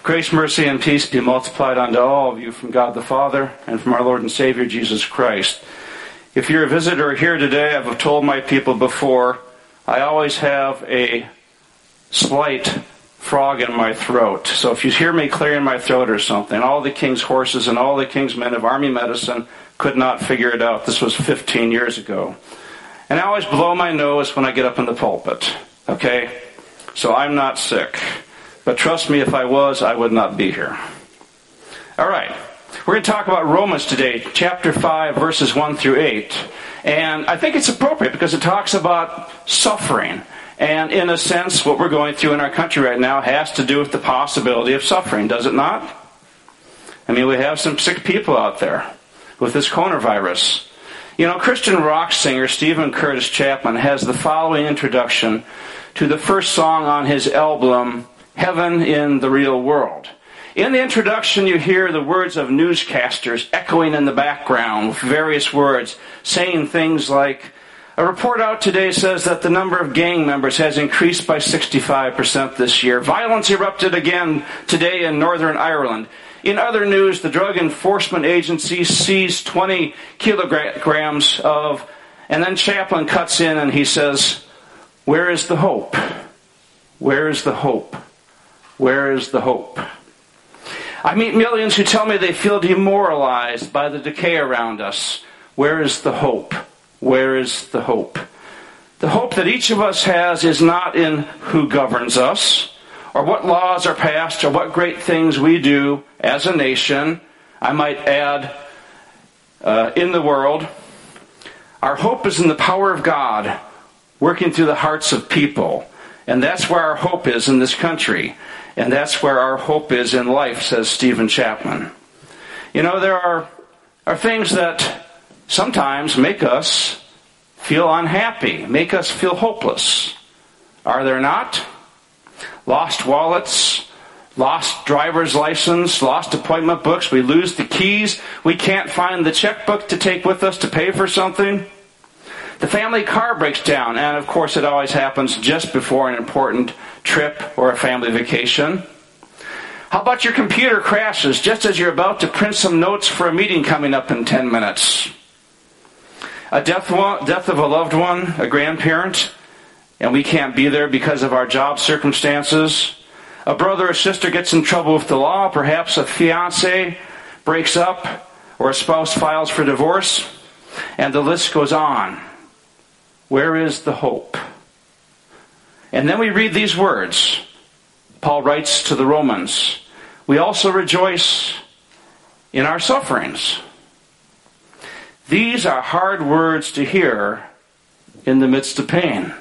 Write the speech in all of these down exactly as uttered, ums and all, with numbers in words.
Grace, mercy, and peace be multiplied unto all of you from God the Father and from our Lord and Savior Jesus Christ. If you're a visitor here today, I've told my people before, I always have a slight frog in my throat. So if you hear me clearing my throat or something, all the king's horses and all the king's men of army medicine could not figure it out. This was fifteen years ago. And I always blow my nose when I get up in the pulpit. Okay? So I'm not sick. But trust me, if I was, I would not be here. All right. We're going to talk about Romans today, chapter five, verses one through eight. And I think it's appropriate because it talks about suffering. And in a sense, what we're going through in our country right now has to do with the possibility of suffering, does it not? I mean, we have some sick people out there with this coronavirus. You know, Christian rock singer Stephen Curtis Chapman has the following introduction to the first song on his album, Heaven in the Real World. In the introduction, you hear the words of newscasters echoing in the background with various words, saying things like, a report out today says that the number of gang members has increased by sixty-five percent this year. Violence erupted again today in Northern Ireland. In other news, the Drug Enforcement Agency seized twenty kilograms of, and then Chaplin cuts in and he says, where is the hope? Where is the hope? Where is the hope? I meet millions who tell me they feel demoralized by the decay around us. Where is the hope? Where is the hope? The hope that each of us has is not in who governs us, or what laws are passed, or what great things we do as a nation. I might add, uh, in the world. Our hope is in the power of God working through the hearts of people. And that's where our hope is in this country. And that's where our hope is in life, says Stephen Chapman. You know, there are, are things that sometimes make us feel unhappy, make us feel hopeless. Are there not? Lost wallets, lost driver's license, lost appointment books, we lose the keys, we can't find the checkbook to take with us to pay for something. The family car breaks down, and of course it always happens just before an important trip or a family vacation. How about your computer crashes just as you're about to print some notes for a meeting coming up in ten minutes? A death, one, death of a loved one, a grandparent, and we can't be there because of our job circumstances. A brother or sister gets in trouble with the law, perhaps a fiancé breaks up, or a spouse files for divorce, and the list goes on. Where is the hope? And then we read these words. Paul writes to the Romans, we also rejoice in our sufferings. These are hard words to hear in the midst of pain.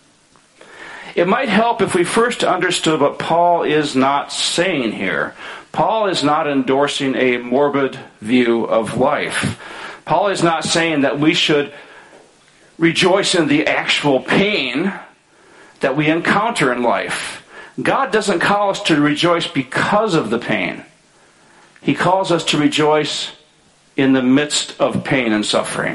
It might help if we first understood what Paul is not saying here. Paul is not endorsing a morbid view of life. Paul is not saying that we should rejoice in the actual pain that we encounter in life. God doesn't call us to rejoice because of the pain. He calls us to rejoice in the midst of pain and suffering.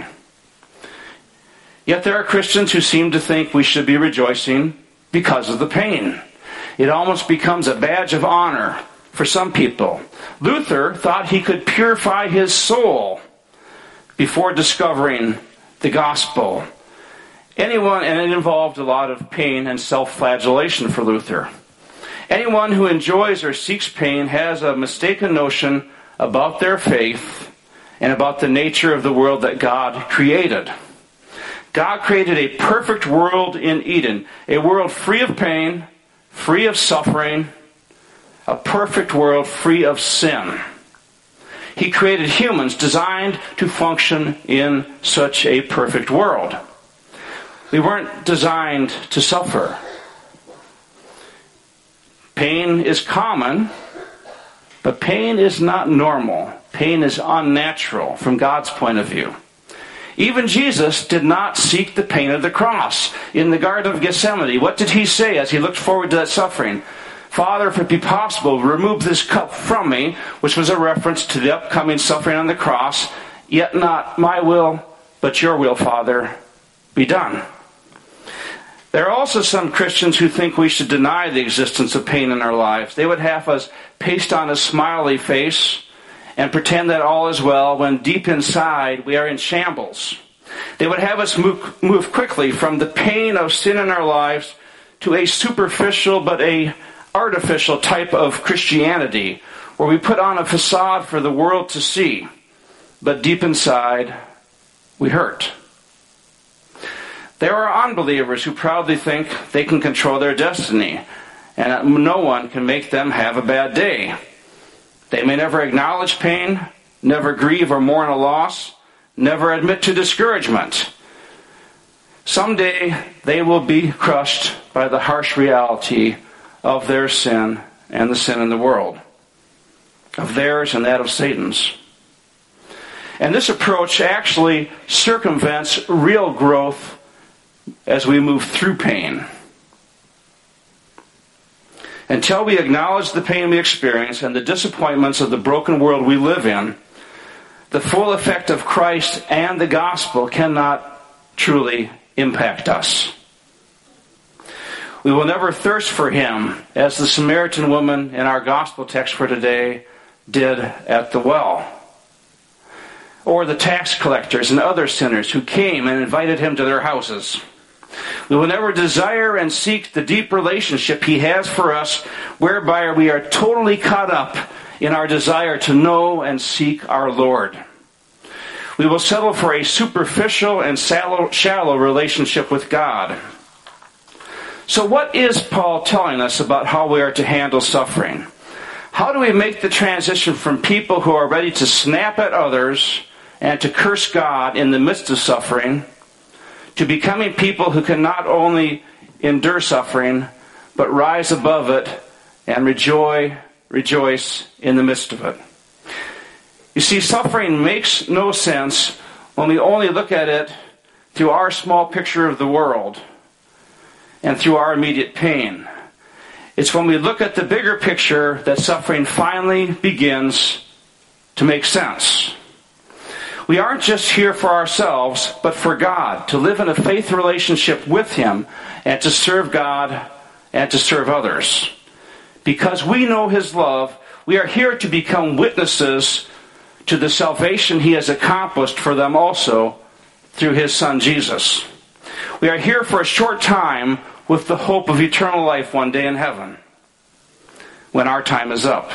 Yet there are Christians who seem to think we should be rejoicing because of the pain. It almost becomes a badge of honor for some people. Luther thought he could purify his soul before discovering the gospel. Anyone, and it involved a lot of pain and self-flagellation for Luther. Anyone who enjoys or seeks pain has a mistaken notion about their faith and about the nature of the world that God created. God created a perfect world in Eden, a world free of pain, free of suffering, a perfect world free of sin. He created humans designed to function in such a perfect world. We weren't designed to suffer. Pain is common, but pain is not normal. Pain is unnatural from God's point of view. Even Jesus did not seek the pain of the cross. In the Garden of Gethsemane, what did he say as he looked forward to that suffering? Father, if it be possible, remove this cup from me, which was a reference to the upcoming suffering on the cross. Yet not my will, but your will, Father, be done. There are also some Christians who think we should deny the existence of pain in our lives. They would have us paste on a smiley face and pretend that all is well when deep inside we are in shambles. They would have us move, move quickly from the pain of sin in our lives to a superficial but a artificial type of Christianity where we put on a facade for the world to see, but deep inside we hurt. There are unbelievers who proudly think they can control their destiny and that no one can make them have a bad day. They may never acknowledge pain, never grieve or mourn a loss, never admit to discouragement. Someday they will be crushed by the harsh reality of their sin and the sin in the world, of theirs and that of Satan's. And this approach actually circumvents real growth as we move through pain. Until we acknowledge the pain we experience and the disappointments of the broken world we live in, the full effect of Christ and the gospel cannot truly impact us. We will never thirst for him as the Samaritan woman in our gospel text for today did at the well, or the tax collectors and other sinners who came and invited him to their houses. We will never desire and seek the deep relationship he has for us, whereby we are totally caught up in our desire to know and seek our Lord. We will settle for a superficial and shallow, shallow relationship with God. So what is Paul telling us about how we are to handle suffering? How do we make the transition from people who are ready to snap at others and to curse God in the midst of suffering to becoming people who can not only endure suffering, but rise above it and rejoice, rejoice in the midst of it? You see, suffering makes no sense when we only look at it through our small picture of the world and through our immediate pain. It's when we look at the bigger picture that suffering finally begins to make sense. We aren't just here for ourselves, but for God, to live in a faith relationship with him and to serve God and to serve others. Because we know his love, we are here to become witnesses to the salvation he has accomplished for them also through his Son Jesus. We are here for a short time with the hope of eternal life one day in heaven, when our time is up.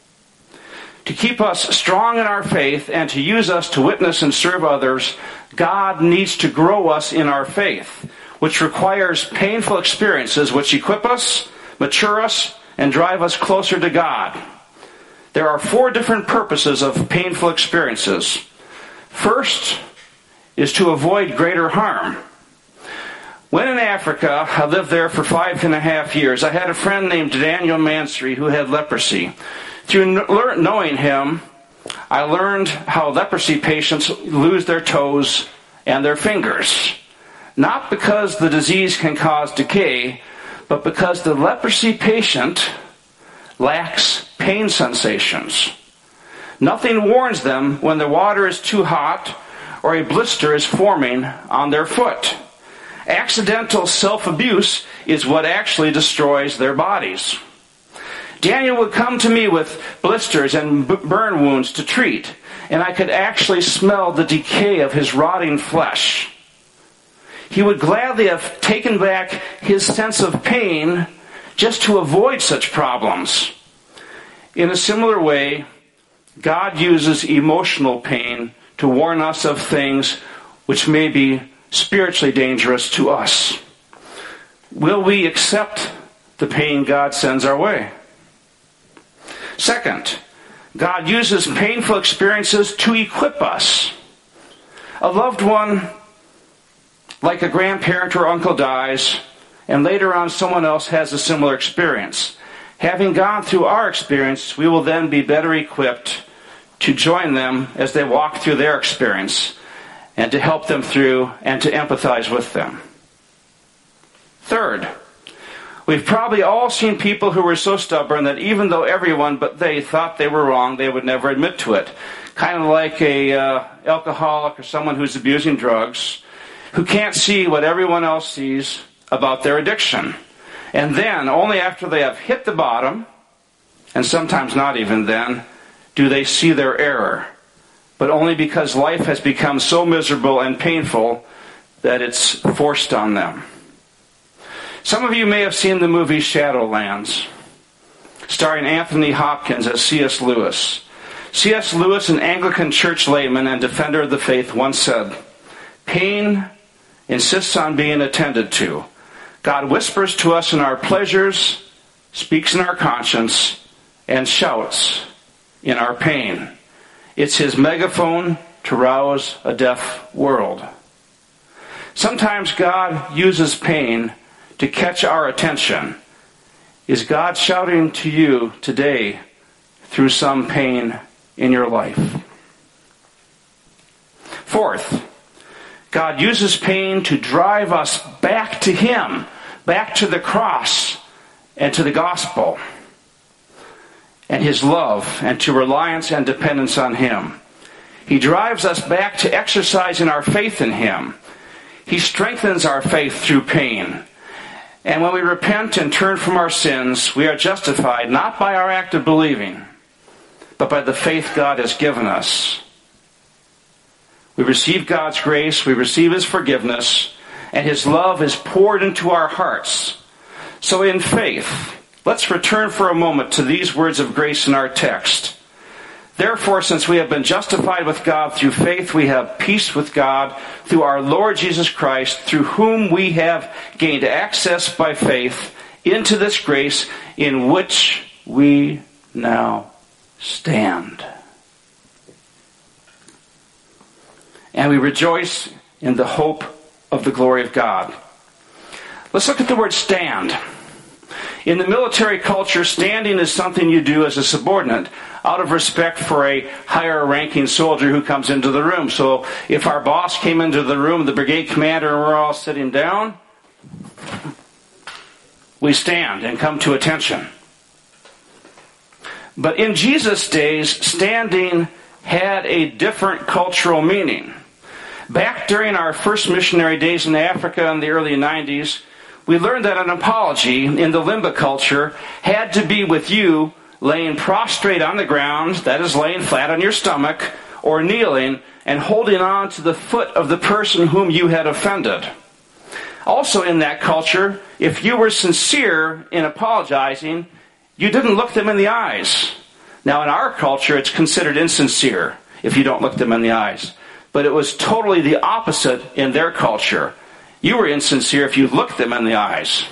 To keep us strong in our faith and to use us to witness and serve others, God needs to grow us in our faith, which requires painful experiences which equip us, mature us, and drive us closer to God. There are four different purposes of painful experiences. First is to avoid greater harm. When in Africa, I lived there for five and a half years, I had a friend named Daniel Mansry who had leprosy. Through knowing him, I learned how leprosy patients lose their toes and their fingers. Not because the disease can cause decay, but because the leprosy patient lacks pain sensations. Nothing warns them when the water is too hot or a blister is forming on their foot. Accidental self-abuse is what actually destroys their bodies. Daniel would come to me with blisters and b- burn wounds to treat, and I could actually smell the decay of his rotting flesh. He would gladly have taken back his sense of pain just to avoid such problems. In a similar way, God uses emotional pain to warn us of things which may be spiritually dangerous to us. Will we accept the pain God sends our way? Second, God uses painful experiences to equip us. A loved one, like a grandparent or uncle, dies, and later on someone else has a similar experience. Having gone through our experience, we will then be better equipped to join them as they walk through their experience and to help them through and to empathize with them. Third, we've probably all seen people who were so stubborn that even though everyone but they thought they were wrong, they would never admit to it. Kind of like a uh, alcoholic or someone who's abusing drugs, who can't see what everyone else sees about their addiction. And then, only after they have hit the bottom, and sometimes not even then, do they see their error. But only because life has become so miserable and painful that it's forced on them. Some of you may have seen the movie Shadowlands, starring Anthony Hopkins as C S Lewis. C S Lewis, an Anglican church layman and defender of the faith, once said, "Pain insists on being attended to. God whispers to us in our pleasures, speaks in our conscience, and shouts in our pain. It's his megaphone to rouse a deaf world." Sometimes God uses pain to catch our attention. Is God shouting to you today through some pain in your life? Fourth, God uses pain to drive us back to him, back to the cross and to the gospel and his love, and to reliance and dependence on him. He drives us back to exercising our faith in him. He strengthens our faith through pain. And when we repent and turn from our sins, we are justified not by our act of believing, but by the faith God has given us. We receive God's grace, we receive his forgiveness, and his love is poured into our hearts. So in faith, let's return for a moment to these words of grace in our text. Therefore, since we have been justified with God through faith, we have peace with God through our Lord Jesus Christ, through whom we have gained access by faith into this grace in which we now stand. And we rejoice in the hope of the glory of God. Let's look at the word stand. In the military culture, standing is something you do as a subordinate out of respect for a higher ranking soldier who comes into the room. So if our boss came into the room, the brigade commander, and we're all sitting down, we stand and come to attention. But in Jesus' days, standing had a different cultural meaning. Back during our first missionary days in Africa in the early nineties, we learned that an apology in the Limba culture had to be with you laying prostrate on the ground, that is laying flat on your stomach, or kneeling and holding on to the foot of the person whom you had offended. Also in that culture, if you were sincere in apologizing, you didn't look them in the eyes. Now in our culture, it's considered insincere if you don't look them in the eyes. But it was totally the opposite in their culture. You were insincere if you looked them in the eyes.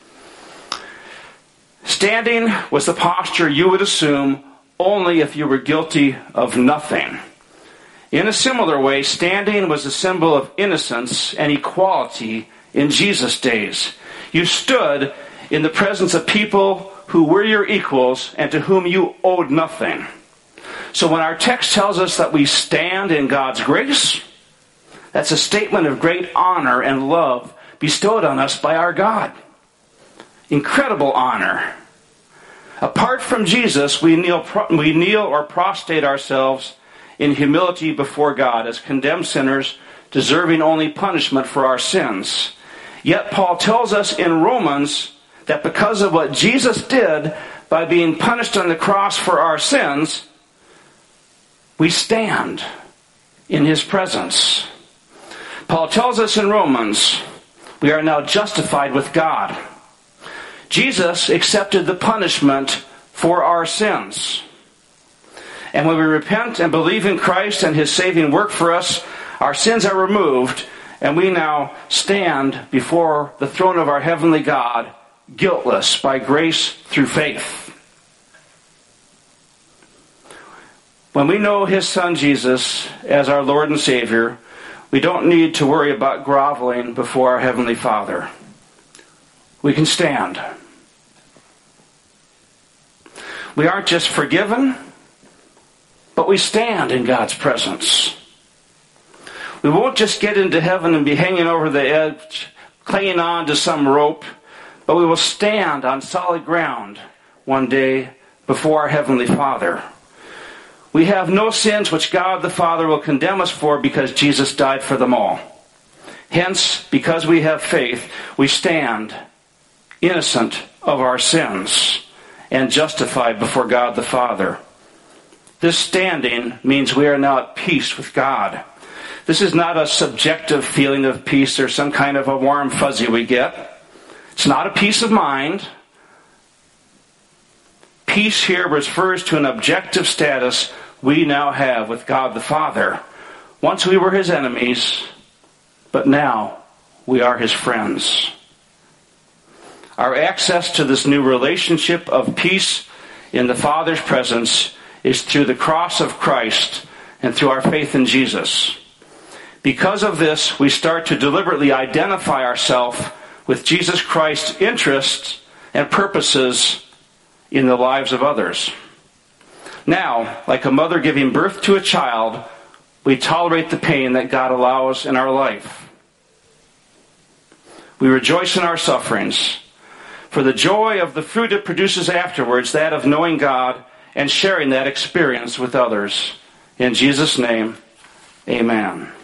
Standing was the posture you would assume only if you were guilty of nothing. In a similar way, standing was a symbol of innocence and equality in Jesus' days. You stood in the presence of people who were your equals and to whom you owed nothing. So when our text tells us that we stand in God's grace, that's a statement of great honor and love bestowed on us by our God. Incredible honor. Apart from Jesus, we kneel, we kneel or prostrate ourselves in humility before God as condemned sinners, deserving only punishment for our sins. Yet Paul tells us in Romans that because of what Jesus did by being punished on the cross for our sins, we stand in his presence. Paul tells us in Romans, we are now justified with God. Jesus accepted the punishment for our sins. And when we repent and believe in Christ and his saving work for us, our sins are removed, and we now stand before the throne of our heavenly God, guiltless by grace through faith. When we know his Son Jesus as our Lord and Savior, we don't need to worry about groveling before our Heavenly Father. We can stand. We aren't just forgiven, but we stand in God's presence. We won't just get into heaven and be hanging over the edge, clinging on to some rope, but we will stand on solid ground one day before our Heavenly Father. We have no sins which God the Father will condemn us for because Jesus died for them all. Hence, because we have faith, we stand innocent of our sins and justified before God the Father. This standing means we are now at peace with God. This is not a subjective feeling of peace or some kind of a warm fuzzy we get. It's not a peace of mind. Peace here refers to an objective status we now have with God the Father. Once we were his enemies, but now we are his friends. Our access to this new relationship of peace in the Father's presence is through the cross of Christ and through our faith in Jesus. Because of this, we start to deliberately identify ourselves with Jesus Christ's interests and purposes in the lives of others. Now, like a mother giving birth to a child, we tolerate the pain that God allows in our life. We rejoice in our sufferings, for the joy of the fruit it produces afterwards, that of knowing God and sharing that experience with others. In Jesus' name, amen.